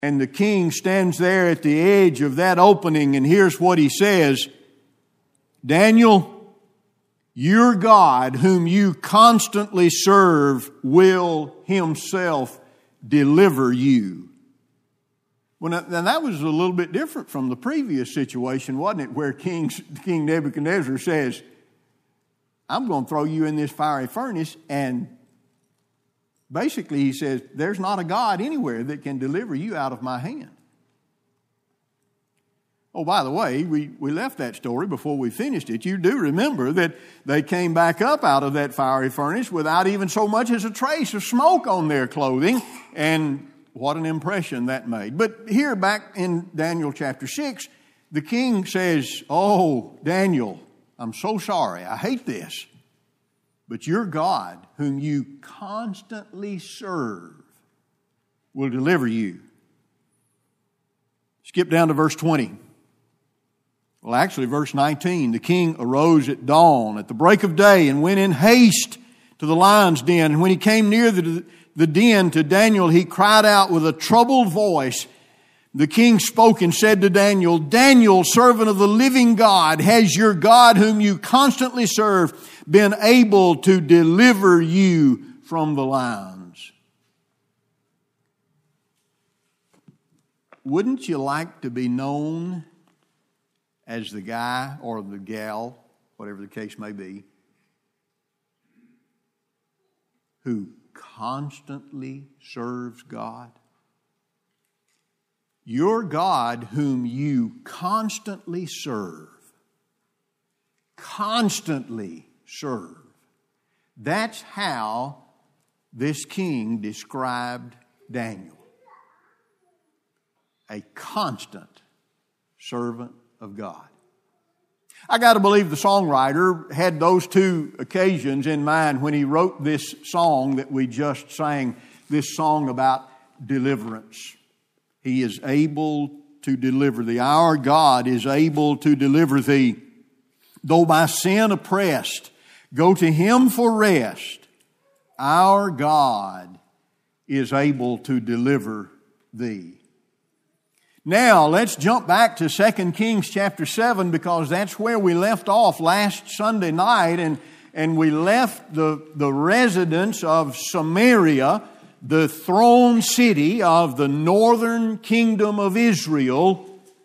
And the king stands there at the edge of that opening, and here's what he says: Daniel, your God, whom you constantly serve, will Himself deliver you. Well, now that was a little bit different from the previous situation, wasn't it? Where King Nebuchadnezzar says, I'm going to throw you in this fiery furnace, and basically he says, there's not a God anywhere that can deliver you out of my hand. Oh, by the way, we left that story before we finished it. You do remember that they came back up out of that fiery furnace without even so much as a trace of smoke on their clothing, and what an impression that made. But here back in Daniel chapter 6, the king says, oh, Daniel, I'm so sorry. I hate this. But your God, whom you constantly serve, will deliver you. Skip down to verse 20. Well, actually, verse 19. The king arose at dawn, at the break of day, and went in haste to the lion's den. And when he came near the den to Daniel, he cried out with a troubled voice. The king spoke and said to Daniel, Daniel, servant of the living God, has your God, whom you constantly serve, been able to deliver you from the lions? Wouldn't you like to be known as the guy or the gal, whatever the case may be, who constantly serves God? Your God, whom you constantly serve. Constantly serve. That's how this king described Daniel. A constant servant of God. I got to believe the songwriter had those two occasions in mind when he wrote this song that we just sang, this song about deliverance. He is able to deliver thee. Our God is able to deliver thee. Though by sin oppressed, go to Him for rest. Our God is able to deliver thee. Now, let's jump back to 2 Kings chapter 7, because that's where we left off last Sunday night, and we left the residence of Samaria, the throne city of the northern kingdom of Israel,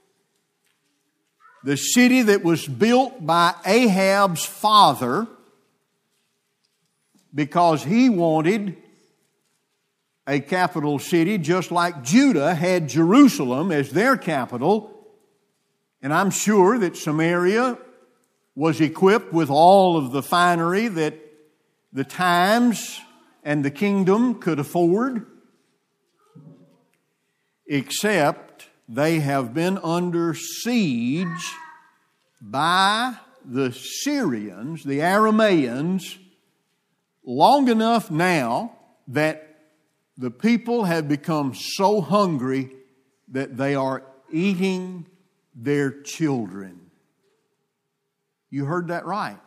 the city that was built by Ahab's father because he wanted a capital city just like Judah had Jerusalem as their capital. And I'm sure that Samaria was equipped with all of the finery that the times and the kingdom could afford, except they have been under siege by the Syrians, the Aramaeans, long enough now that the people have become so hungry that they are eating their children. You heard that right.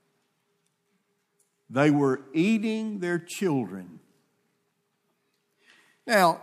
They were eating their children. Now,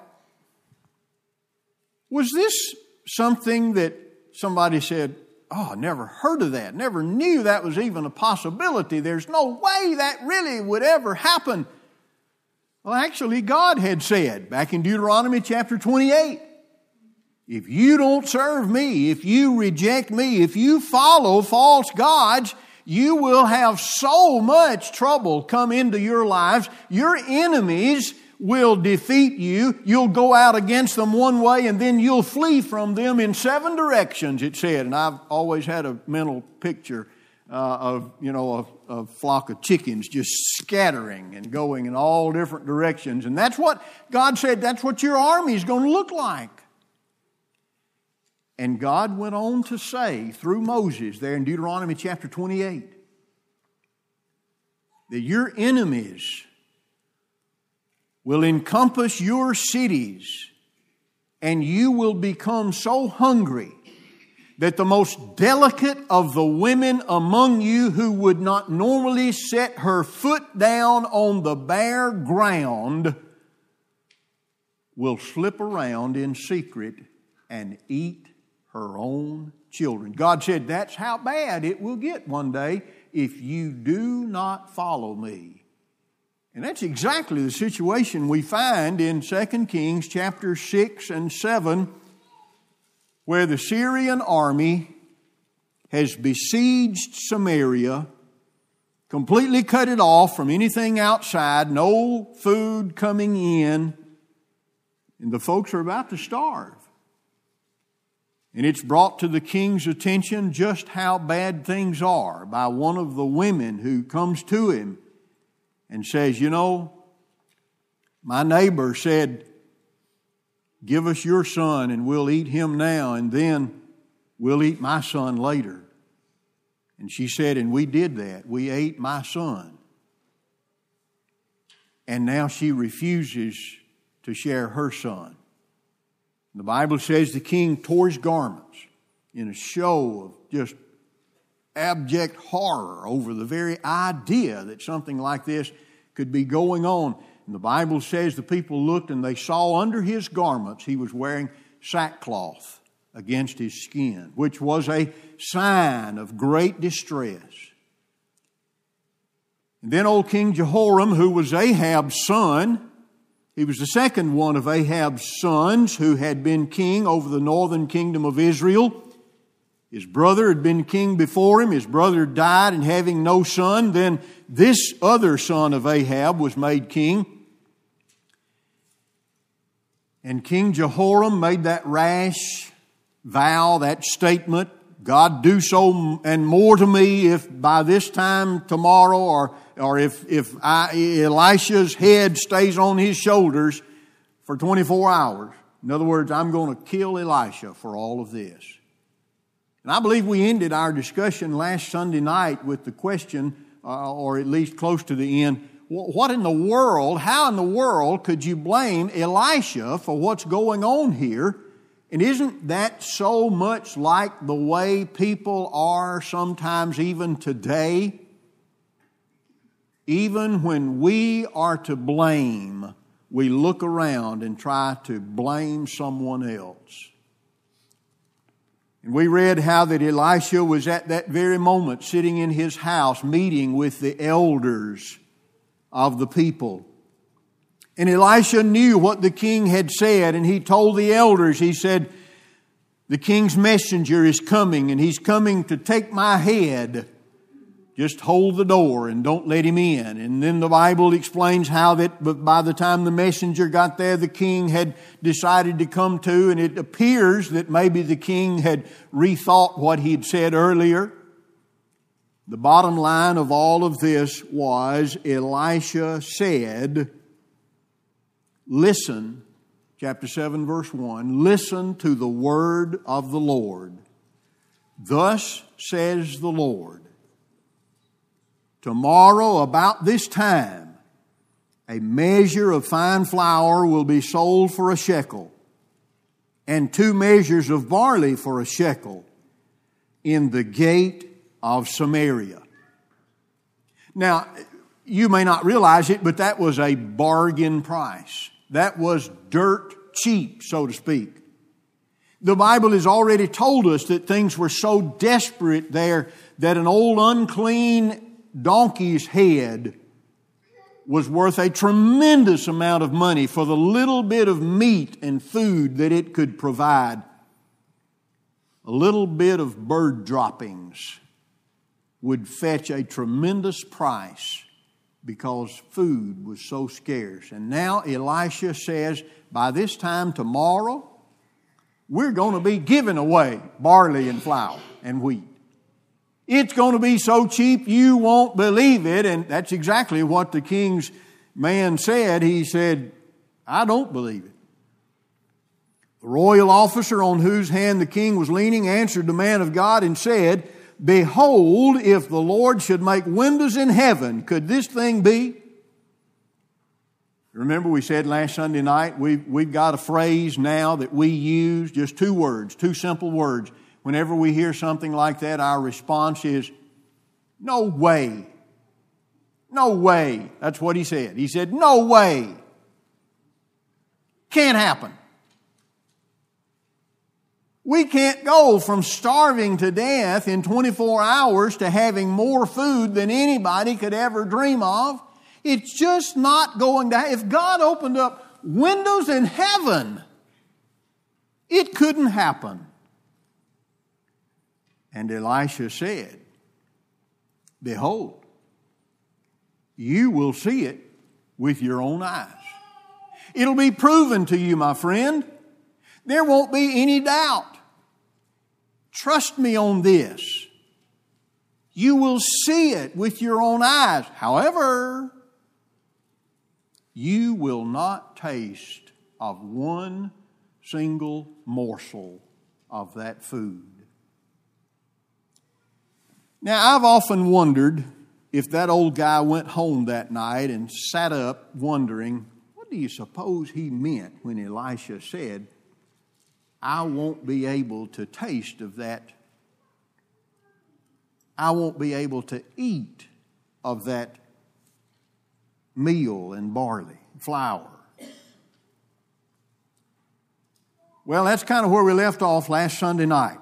was this something that somebody said, oh, I never heard of that, never knew that was even a possibility. There's no way that really would ever happen. Well, actually, God had said back in Deuteronomy chapter 28, if you don't serve me, if you reject me, if you follow false gods, you will have so much trouble come into your lives. Your enemies will defeat you. You'll go out against them one way and then you'll flee from them in 7 directions, it said. And I've always had a mental picture of a flock of chickens just scattering and going in all different directions. And that's what God said, that's what your army is going to look like. And God went on to say through Moses there in Deuteronomy chapter 28 that your enemies will encompass your cities and you will become so hungry that the most delicate of the women among you who would not normally set her foot down on the bare ground will slip around in secret and eat her own children. God said that's how bad it will get one day if you do not follow me. And that's exactly the situation we find in 2 Kings chapter 6 and 7, where the Syrian army has besieged Samaria, completely cut it off from anything outside, no food coming in, and the folks are about to starve. And it's brought to the king's attention just how bad things are by one of the women who comes to him and says, you know, my neighbor said, give us your son and we'll eat him now and then we'll eat my son later. And she said, and we did that. We ate my son. And now she refuses to share her son. The Bible says the king tore his garments in a show of just abject horror over the very idea that something like this could be going on. And the Bible says the people looked and they saw under his garments he was wearing sackcloth against his skin, which was a sign of great distress. And then old King Jehoram, who was Ahab's son, he was the second one of Ahab's sons who had been king over the northern kingdom of Israel. His brother had been king before him. His brother died, and having no son, then this other son of Ahab was made king. And King Jehoram made that rash vow, that statement, God, do so and more to me if by this time tomorrow or if Elisha's head stays on his shoulders for 24 hours. In other words, I'm going to kill Elisha for all of this. And I believe we ended our discussion last Sunday night with the question, or at least close to the end, what in the world, how in the world could you blame Elisha for what's going on here? And isn't that so much like the way people are sometimes even today? Even when we are to blame, we look around and try to blame someone else. And we read how that Elisha was at that very moment sitting in his house meeting with the elders of the people. And Elisha knew what the king had said, and he told the elders, he said, the king's messenger is coming, and he's coming to take my head. Just hold the door and don't let him in. And then the Bible explains how that by the time the messenger got there, the king had decided to come to, and it appears that maybe the king had rethought what he had said earlier. The bottom line of all of this was Elisha said, listen, chapter 7, verse 1, listen to the word of the Lord. Thus says the Lord, tomorrow about this time, a measure of fine flour will be sold for a shekel, and 2 measures of barley for a shekel in the gate of Samaria. Now, you may not realize it, but that was a bargain price. That was dirt cheap, so to speak. The Bible has already told us that things were so desperate there that an old unclean donkey's head was worth a tremendous amount of money for the little bit of meat and food that it could provide. A little bit of bird droppings would fetch a tremendous price because food was so scarce. And now Elisha says, by this time tomorrow, we're going to be giving away barley and flour and wheat. It's going to be so cheap you won't believe it. And that's exactly what the king's man said. He said, I don't believe it. The royal officer on whose hand the king was leaning answered the man of God and said, behold, if the Lord should make windows in heaven, could this thing be? Remember we said last Sunday night, we've got a phrase now that we use, just 2 words, 2 simple words. Whenever we hear something like that, our response is, no way. No way. That's what he said. He said, no way. Can't happen. We can't go from starving to death in 24 hours to having more food than anybody could ever dream of. It's just not going to happen. If God opened up windows in heaven, it couldn't happen. And Elisha said, behold, you will see it with your own eyes. It'll be proven to you, my friend. There won't be any doubt. Trust me on this. You will see it with your own eyes. However, you will not taste of one single morsel of that food. Now, I've often wondered if that old guy went home that night and sat up wondering, what do you suppose he meant when Elisha said, I won't be able to taste of that. I won't be able to eat of that meal and barley, flour. Well, that's kind of where we left off last Sunday night.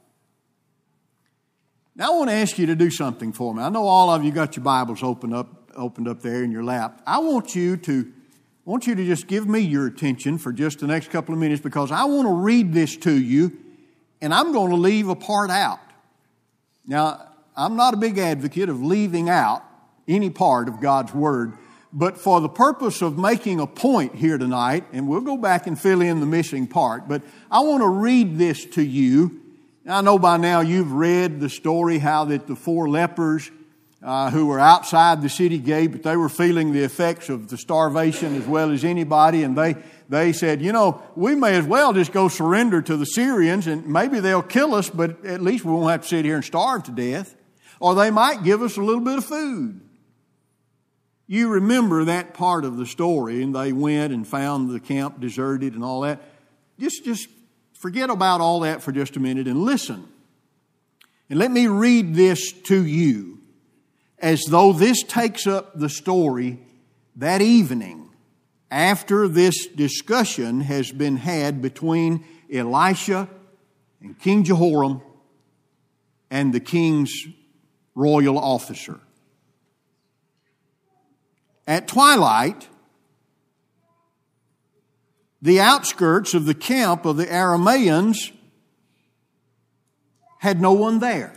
Now I want to ask you to do something for me. I know all of you got your Bibles opened up there in your lap. I want you to just give me your attention for just the next couple of minutes, because I want to read this to you, and I'm going to leave a part out. Now, I'm not a big advocate of leaving out any part of God's Word, but for the purpose of making a point here tonight, and we'll go back and fill in the missing part, but I want to read this to you. I know by now you've read the story how that the 4 lepers who were outside the city gate, but they were feeling the effects of the starvation as well as anybody, and they said, we may as well just go surrender to the Syrians, and maybe they'll kill us, but at least we won't have to sit here and starve to death. Or they might give us a little bit of food. You remember that part of the story, and they went and found the camp deserted and all that. Just forget about all that for just a minute and listen. And let me read this to you as though this takes up the story that evening after this discussion has been had between Elisha and King Jehoram and the king's royal officer. At twilight, the outskirts of the camp of the Arameans had no one there.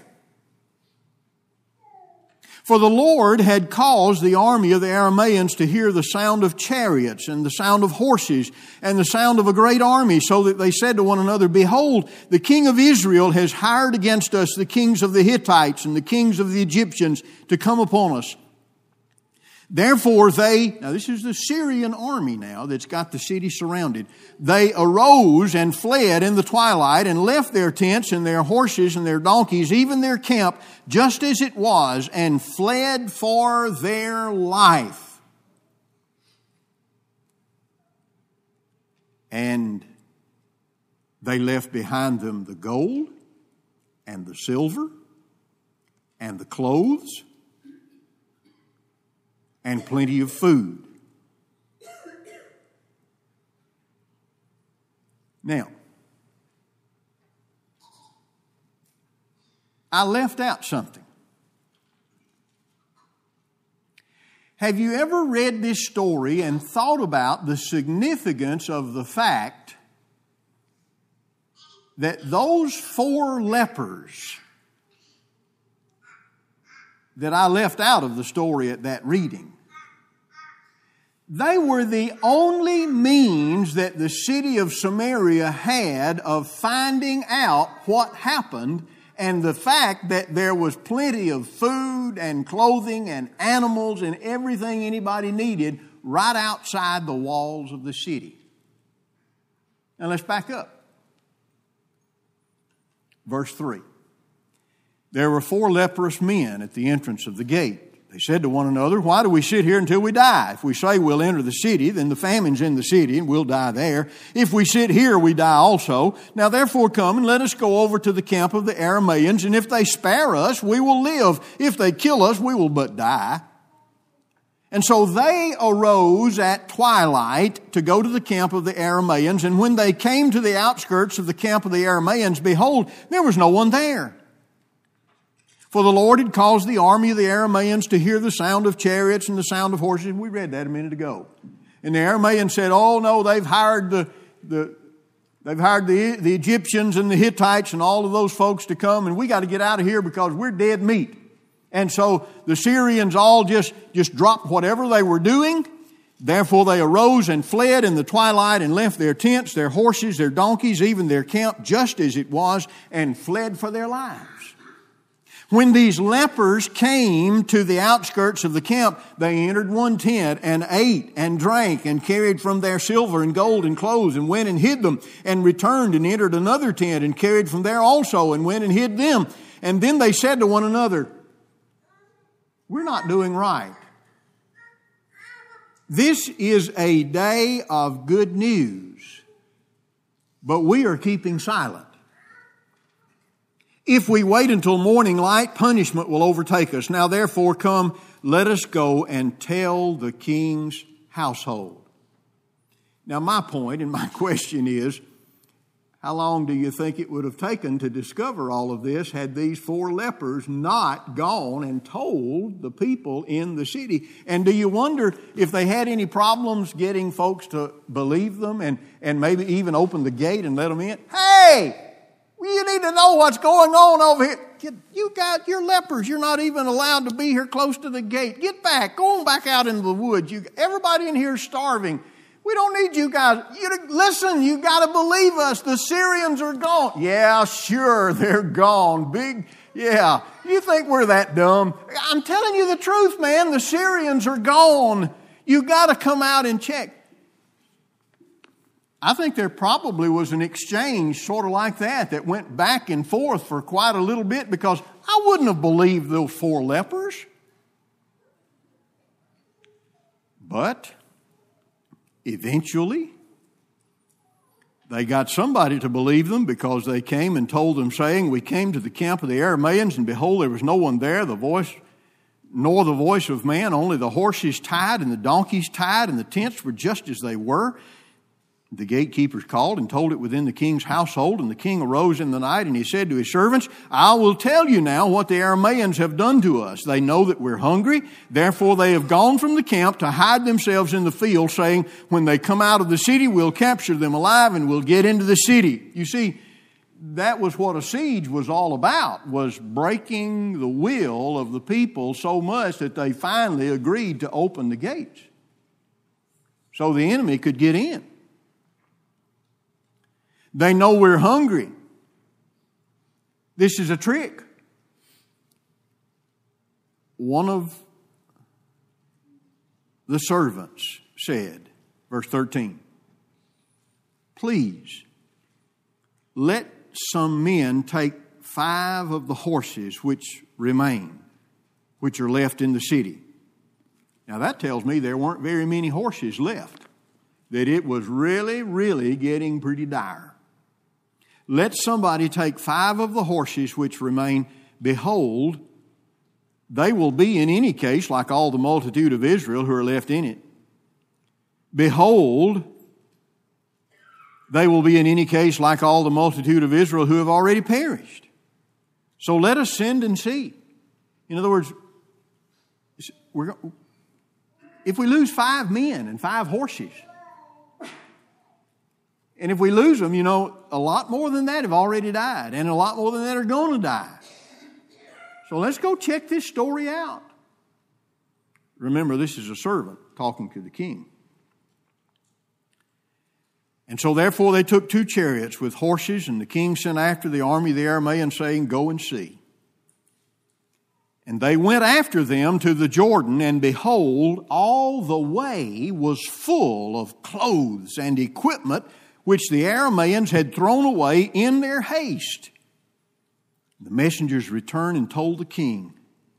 For the Lord had caused the army of the Arameans to hear the sound of chariots and the sound of horses and the sound of a great army, so that they said to one another, behold, the king of Israel has hired against us the kings of the Hittites and the kings of the Egyptians to come upon us. Therefore now this is the Syrian army now that's got the city surrounded. They arose and fled in the twilight and left their tents and their horses and their donkeys, even their camp, just as it was, and fled for their life. And they left behind them the gold and the silver and the clothes and plenty of food. Now, I left out something. Have you ever read this story and thought about the significance of the fact that those 4 lepers that I left out of the story at that reading, they were the only means that the city of Samaria had of finding out what happened, and the fact that there was plenty of food and clothing and animals and everything anybody needed right outside the walls of the city. Now let's back up. Verse 3. There were 4 leprous men at the entrance of the gate. They said to one another, why do we sit here until we die? If we say we'll enter the city, then the famine's in the city and we'll die there. If we sit here, we die also. Now therefore come and let us go over to the camp of the Arameans, and if they spare us, we will live. If they kill us, we will but die. And so they arose at twilight to go to the camp of the Arameans. And when they came to the outskirts of the camp of the Arameans, behold, there was no one there. For the Lord had caused the army of the Arameans to hear the sound of chariots and the sound of horses. We read that a minute ago. And the Arameans said, oh no, they've hired the Egyptians and the Hittites and all of those folks to come, and we got to get out of here because we're dead meat. And so the Syrians all just dropped whatever they were doing. Therefore they arose and fled in the twilight and left their tents, their horses, their donkeys, even their camp, just as it was, and fled for their lives. When these lepers came to the outskirts of the camp, they entered one tent and ate and drank and carried from their silver and gold and clothes and went and hid them, and returned and entered another tent and carried from there also and went and hid them. And then they said to one another, we're not doing right. This is a day of good news, but we are keeping silent. If we wait until morning light, punishment will overtake us. Now therefore come, let us go and tell the king's household. Now my point and my question is, how long do you think it would have taken to discover all of this had these 4 lepers not gone and told the people in the city? And do you wonder if they had any problems getting folks to believe them and maybe even open the gate and let them in? Hey, you need to know what's going on over here. You're lepers. You're not even allowed to be here close to the gate. Get back. Go on back out into the woods. Everybody in here is starving. We don't need you guys. Listen, you got to believe us. The Syrians are gone. Yeah, sure, they're gone. Yeah. You think we're that dumb? I'm telling you the truth, man. The Syrians are gone. You got to come out and check. I think there probably was an exchange sort of like that went back and forth for quite a little bit, because I wouldn't have believed those 4 lepers. But eventually, they got somebody to believe them, because they came and told them, saying, we came to the camp of the Arameans, and behold, there was no one there, nor the voice of man, only the horses tied and the donkeys tied, and the tents were just as they were. The gatekeepers called and told it within the king's household, and the king arose in the night, and he said to his servants, I will tell you now what the Arameans have done to us. They know that we're hungry. Therefore they have gone from the camp to hide themselves in the field, saying, when they come out of the city, we'll capture them alive and we'll get into the city. You see, that was what a siege was all about, was breaking the will of the people so much that they finally agreed to open the gates so the enemy could get in. They know we're hungry. This is a trick. One of the servants said, verse 13, please let some men take 5 of the horses which remain, which are left in the city. Now that tells me there weren't very many horses left, that it was really, really getting pretty dire. Let somebody take 5 of the horses which remain. Behold, they will be in any case like all the multitude of Israel who are left in it. Behold, they will be in any case like all the multitude of Israel who have already perished. So let us send and see. In other words, if we lose 5 men and 5 horses, and if we lose them, a lot more than that have already died, and a lot more than that are going to die. So let's go check this story out. Remember, this is a servant talking to the king. And so therefore they took 2 chariots with horses, and the king sent after the army of the Arameans, saying, go and see. And they went after them to the Jordan, and behold, all the way was full of clothes and equipment which the Arameans had thrown away in their haste. The messengers returned and told the king.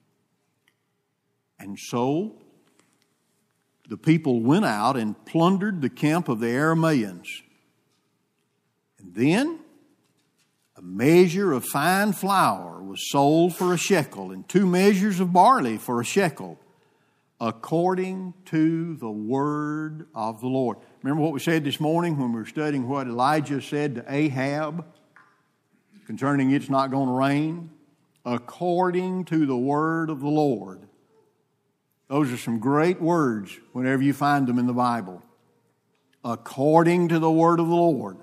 And so the people went out and plundered the camp of the Arameans. And then a measure of fine flour was sold for a shekel, and 2 measures of barley for a shekel. according to the word of the Lord. Remember what we said this morning when we were studying what Elijah said to Ahab concerning it's not going to rain? According to the word of the Lord. Those are some great words whenever you find them in the Bible. According to the word of the Lord.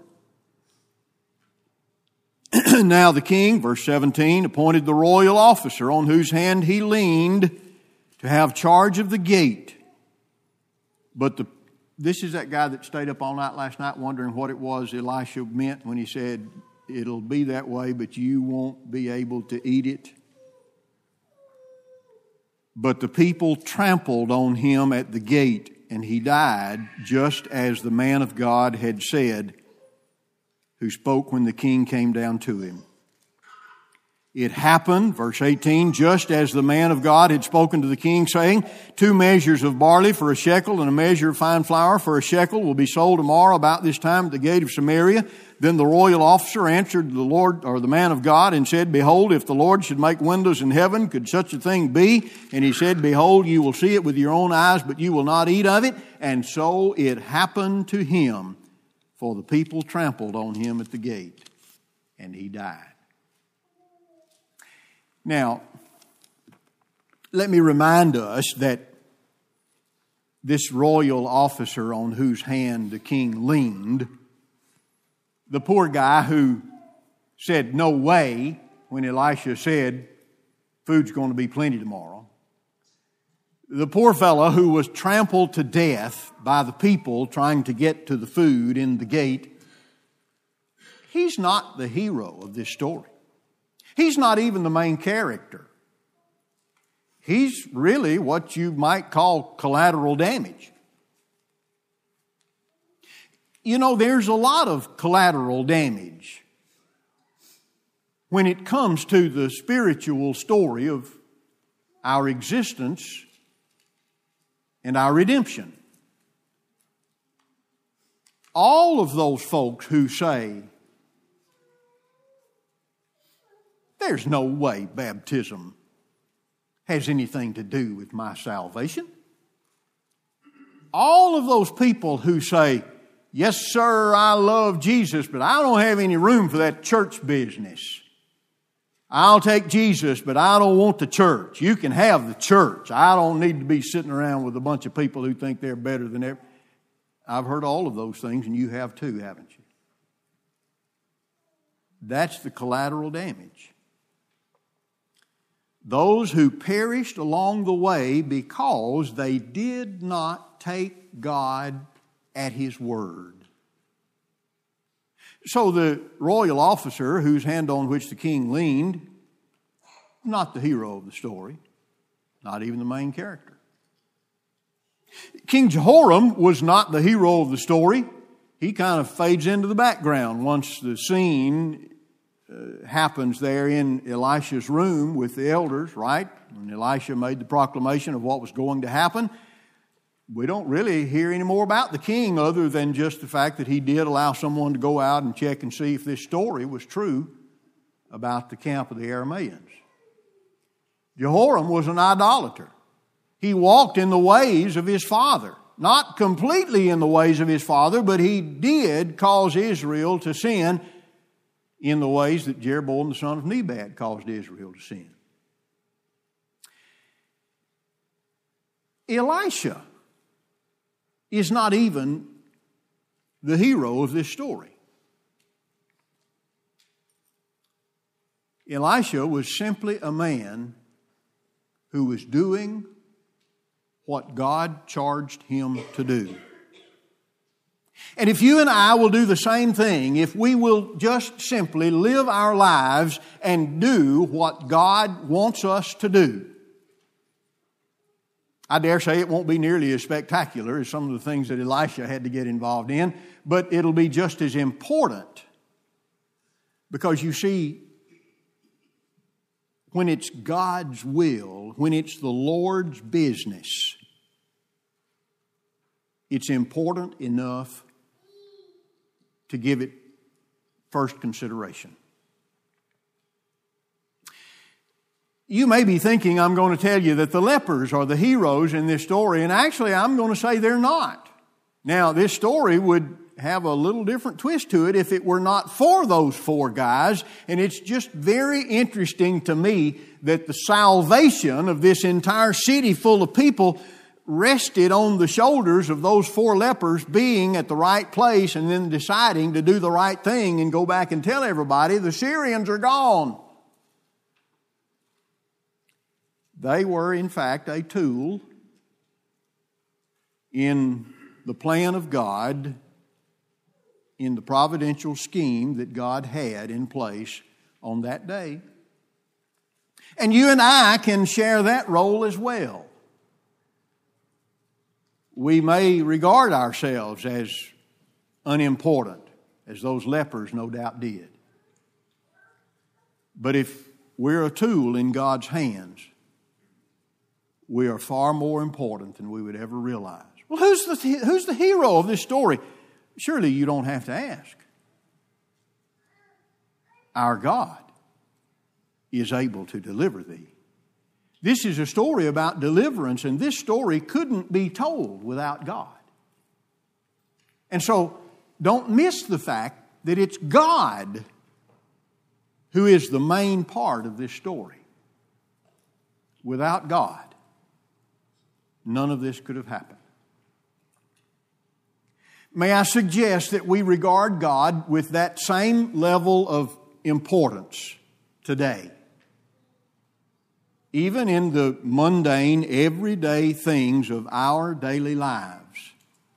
Now the king, verse 17, appointed the royal officer on whose hand he leaned to have charge of the gate. But this is that guy that stayed up all night last night wondering what it was Elisha meant when he said, it'll be that way, but you won't be able to eat it. But the people trampled on him at the gate, and he died just as the man of God had said, who spoke when the king came down to him. It happened, verse 18, just as the man of God had spoken to the king, saying, 2 measures of barley for a shekel and a measure of fine flour for a shekel will be sold tomorrow about this time at the gate of Samaria. Then the royal officer answered the Lord, or the man of God, and said, Behold, if the Lord should make windows in heaven, could such a thing be? And he said, Behold, you will see it with your own eyes, but you will not eat of it. And so it happened to him, for the people trampled on him at the gate, and he died. Now, let me remind us that this royal officer on whose hand the king leaned, the poor guy who said no way when Elisha said food's going to be plenty tomorrow, the poor fellow who was trampled to death by the people trying to get to the food in the gate, he's not the hero of this story. He's not even the main character. He's really what you might call collateral damage. You know, there's a lot of collateral damage when it comes to the spiritual story of our existence and our redemption. All of those folks who say, there's no way baptism has anything to do with my salvation. All of those people who say, yes, sir, I love Jesus, but I don't have any room for that church business. I'll take Jesus, but I don't want the church. You can have the church. I don't need to be sitting around with a bunch of people who think they're better than everyone. I've heard all of those things, and you have too, haven't you? That's the collateral damage. Those who perished along the way because they did not take God at His word. So the royal officer whose hand on which the king leaned, not the hero of the story, not even the main character. King Jehoram was not the hero of the story. He kind of fades into the background once the scene happens there in Elisha's room with the elders, right? When Elisha made the proclamation of what was going to happen. We don't really hear any more about the king other than just the fact that he did allow someone to go out and check and see if this story was true about the camp of the Arameans. Jehoram was an idolater. He walked in the ways of his father. Not completely in the ways of his father, but he did cause Israel to sin in the ways that Jeroboam the son of Nebat caused Israel to sin. Elisha is not even the hero of this story. Elisha was simply a man who was doing what God charged him to do. And if you and I will do the same thing, if we will just simply live our lives and do what God wants us to do, I dare say it won't be nearly as spectacular as some of the things that Elisha had to get involved in, but it'll be just as important. Because you see, when it's God's will, when it's the Lord's business, it's important enough to give it first consideration. You may be thinking I'm going to tell you that the lepers are the heroes in this story, and actually I'm going to say they're not. Now, this story would have a little different twist to it if it were not for those four guys, and it's just very interesting to me that the salvation of this entire city full of people rested on the shoulders of those four lepers being at the right place and then deciding to do the right thing and go back and tell everybody the Syrians are gone. They were, in fact, a tool in the plan of God, in the providential scheme that God had in place on that day. And you and I can share that role as well. We may regard ourselves as unimportant, as those lepers no doubt did. But if we're a tool in God's hands, we are far more important than we would ever realize. Well, who's the hero of this story? Surely you don't have to ask. Our God is able to deliver thee. This is a story about deliverance, and this story couldn't be told without God. And so, don't miss the fact that it's God who is the main part of this story. Without God, none of this could have happened. May I suggest that we regard God with that same level of importance today. Even in the mundane, everyday things of our daily lives,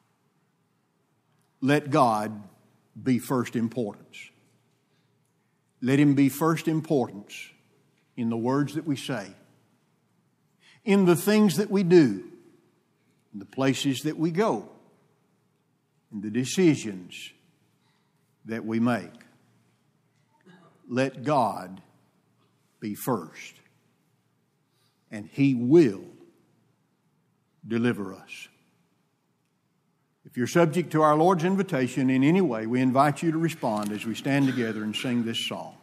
let God be first importance. Let Him be first importance in the words that we say, in the things that we do, in the places that we go, in the decisions that we make. Let God be first, and He will deliver us. If you're subject to our Lord's invitation in any way, we invite you to respond as we stand together and sing this song.